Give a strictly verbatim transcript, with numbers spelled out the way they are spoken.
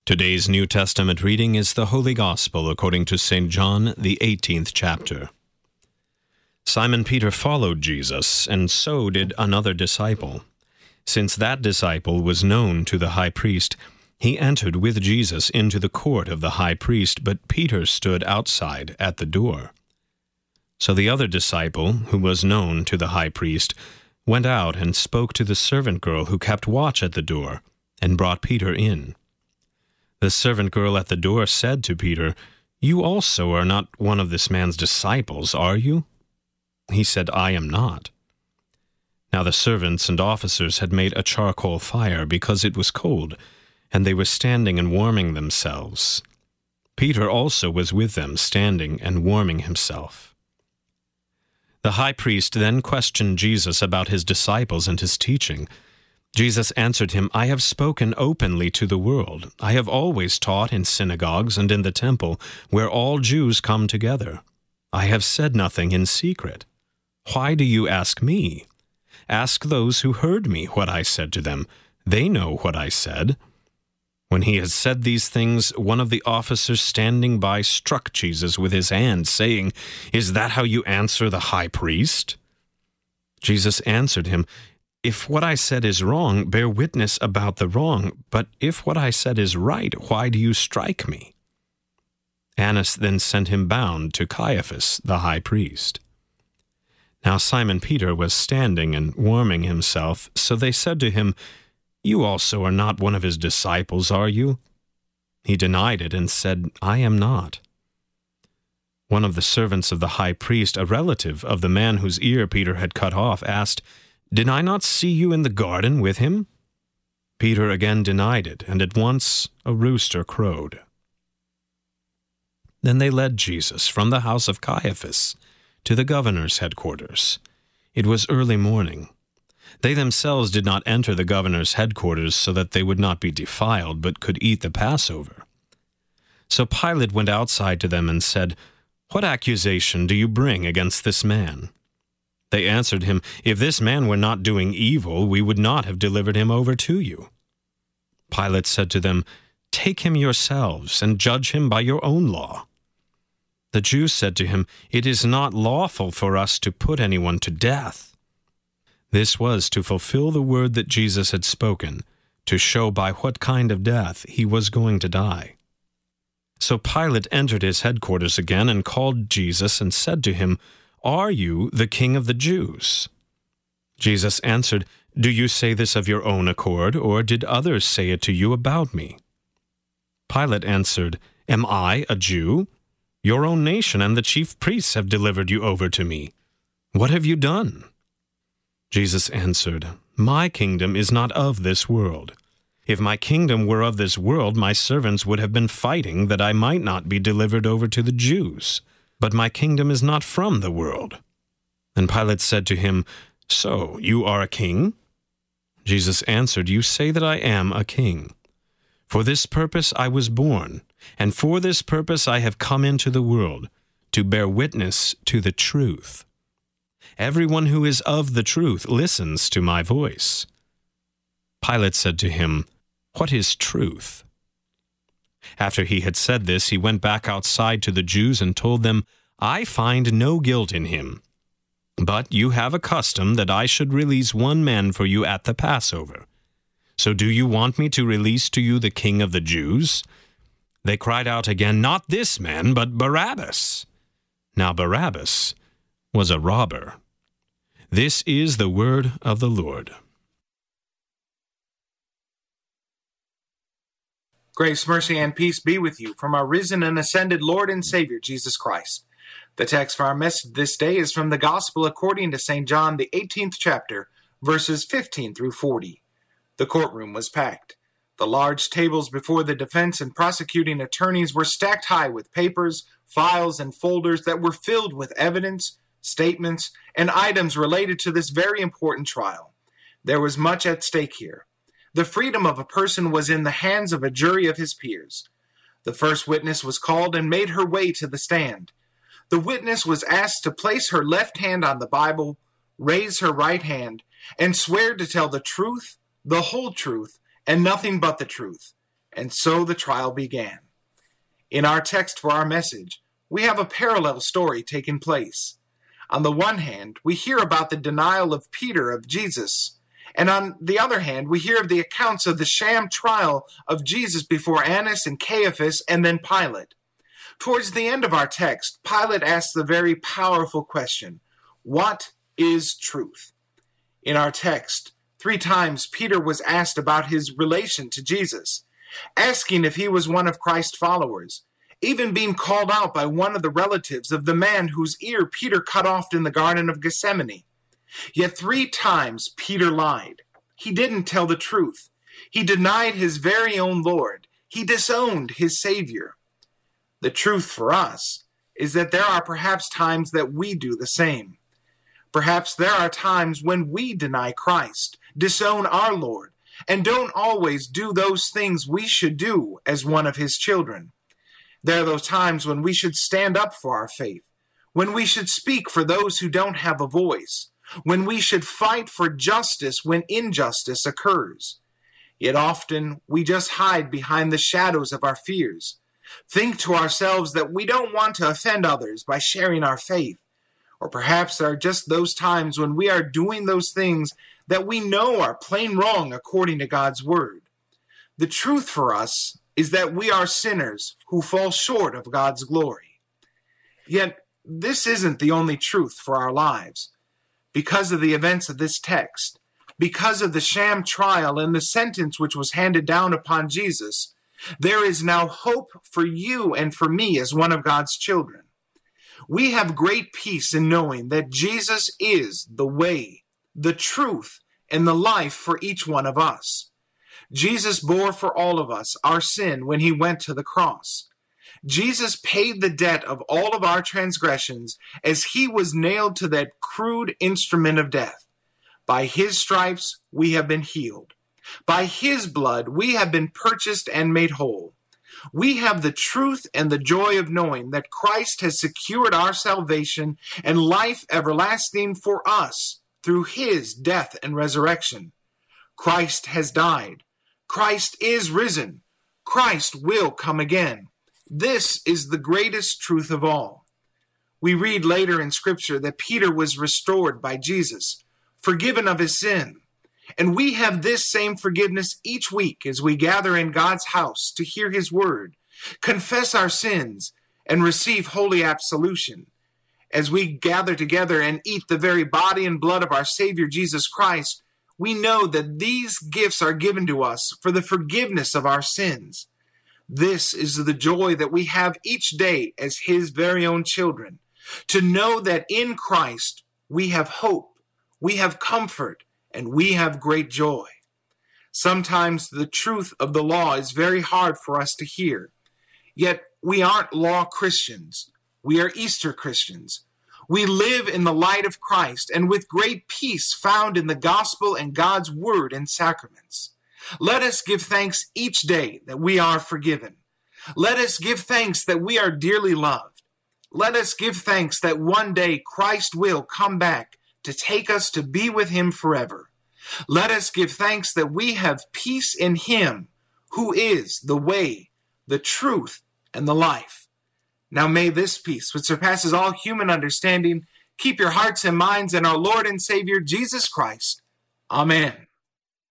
Today's New Testament reading is the Holy Gospel according to Saint John, the eighteenth chapter. Simon Peter followed Jesus, and so did another disciple. Since that disciple was known to the high priest, he entered with Jesus into the court of the high priest, but Peter stood outside at the door. So the other disciple, who was known to the high priest, went out and spoke to the servant girl who kept watch at the door, and brought Peter in. The servant girl at the door said to Peter, "You also are not one of this man's disciples, are you?" He said, "I am not." Now the servants and officers had made a charcoal fire because it was cold, and they were standing and warming themselves. Peter also was with them, standing and warming himself. The high priest then questioned Jesus about his disciples and his teaching. Jesus answered him, "I have spoken openly to the world. I have always taught in synagogues and in the temple, where all Jews come together. I have said nothing in secret. Why do you ask me? Ask those who heard me what I said to them. They know what I said." When he had said these things, one of the officers standing by struck Jesus with his hand, saying, "Is that how you answer the high priest?" Jesus answered him, "If what I said is wrong, bear witness about the wrong. But if what I said is right, why do you strike me?" Annas then sent him bound to Caiaphas, the high priest. Now Simon Peter was standing and warming himself, so they said to him, "You also are not one of his disciples, are you?" He denied it and said, "I am not." One of the servants of the high priest, a relative of the man whose ear Peter had cut off, asked, "Did I not see you in the garden with him?" Peter again denied it, and at once a rooster crowed. Then they led Jesus from the house of Caiaphas to the governor's headquarters. It was early morning. They themselves did not enter the governor's headquarters so that they would not be defiled, but could eat the Passover. So Pilate went outside to them and said, "What accusation do you bring against this man?" They answered him, "If this man were not doing evil, we would not have delivered him over to you." Pilate said to them, "Take him yourselves and judge him by your own law." The Jews said to him, "It is not lawful for us to put anyone to death." This was to fulfill the word that Jesus had spoken, to show by what kind of death he was going to die. So Pilate entered his headquarters again and called Jesus and said to him, "Are you the king of the Jews?" Jesus answered, "Do you say this of your own accord, or did others say it to you about me?" Pilate answered, "Am I a Jew? Your own nation and the chief priests have delivered you over to me. What have you done?" Jesus answered, "My kingdom is not of this world. If my kingdom were of this world, my servants would have been fighting that I might not be delivered over to the Jews. But my kingdom is not from the world." And Pilate said to him, "So you are a king?" Jesus answered, "You say that I am a king. For this purpose I was born, and for this purpose I have come into the world, to bear witness to the truth. Everyone who is of the truth listens to my voice." Pilate said to him, "What is truth?" After he had said this, he went back outside to the Jews and told them, "I find no guilt in him. But you have a custom that I should release one man for you at the Passover. So do you want me to release to you the king of the Jews?" They cried out again, "Not this man, but Barabbas." Now Barabbas was a robber. This is the word of the Lord. Grace, mercy, and peace be with you from our risen and ascended Lord and Savior, Jesus Christ. The text for our message this day is from the Gospel according to Saint John, the eighteenth chapter, verses fifteen through forty. The courtroom was packed. The large tables before the defense and prosecuting attorneys were stacked high with papers, files, and folders that were filled with evidence, statements, and items related to this very important trial. There was much at stake here. The freedom of a person was in the hands of a jury of his peers. The first witness was called and made her way to the stand. The witness was asked to place her left hand on the Bible, raise her right hand, and swear to tell the truth, the whole truth, and nothing but the truth, And so the trial began. In our text for our message, we have a parallel story taking place. On the one hand, we hear about the denial of Peter of Jesus, and on the other hand, we hear of the accounts of the sham trial of Jesus before Annas and Caiaphas and then Pilate. Towards the end of our text, Pilate asks the very powerful question, what is truth? In our text, three times Peter was asked about his relation to Jesus, asking if he was one of Christ's followers, even being called out by one of the relatives of the man whose ear Peter cut off in the Garden of Gethsemane. Yet three times Peter lied. He didn't tell the truth. He denied his very own Lord. He disowned his Savior. The truth for us is that there are perhaps times that we do the same. Perhaps there are times when we deny Christ, disown our Lord, and don't always do those things we should do as one of his children. There are those times when we should stand up for our faith, when we should speak for those who don't have a voice, when we should fight for justice when injustice occurs. Yet often we just hide behind the shadows of our fears, think to ourselves that we don't want to offend others by sharing our faith. Or perhaps there are just those times when we are doing those things that we know are plain wrong according to God's word. The truth for us is that we are sinners who fall short of God's glory. Yet this isn't the only truth for our lives. Because of the events of this text, because of the sham trial and the sentence which was handed down upon Jesus, there is now hope for you and for me as one of God's children. We have great peace in knowing that Jesus is the way, the truth, and the life for each one of us. Jesus bore for all of us our sin when he went to the cross. Jesus paid the debt of all of our transgressions as he was nailed to that crude instrument of death. By his stripes we have been healed. By his blood we have been purchased and made whole. We have the truth and the joy of knowing that Christ has secured our salvation and life everlasting for us through his death and resurrection. Christ has died. Christ is risen. Christ will come again. This is the greatest truth of all. We read later in Scripture that Peter was restored by Jesus, forgiven of his sin. And we have this same forgiveness each week as we gather in God's house to hear his word, confess our sins, and receive holy absolution. As we gather together and eat the very body and blood of our Savior Jesus Christ, we know that these gifts are given to us for the forgiveness of our sins. This is the joy that we have each day as his very own children, to know that in Christ we have hope, we have comfort, and we have great joy. Sometimes the truth of the law is very hard for us to hear. Yet we aren't law Christians. We are Easter Christians. We live in the light of Christ and with great peace found in the gospel and God's word and sacraments. Let us give thanks each day that we are forgiven. Let us give thanks that we are dearly loved. Let us give thanks that one day Christ will come back to take us to be with him forever. Let us give thanks that we have peace in him, who is the way, the truth, and the life. Now may this peace, which surpasses all human understanding, keep your hearts and minds in our Lord and Savior Jesus Christ. Amen.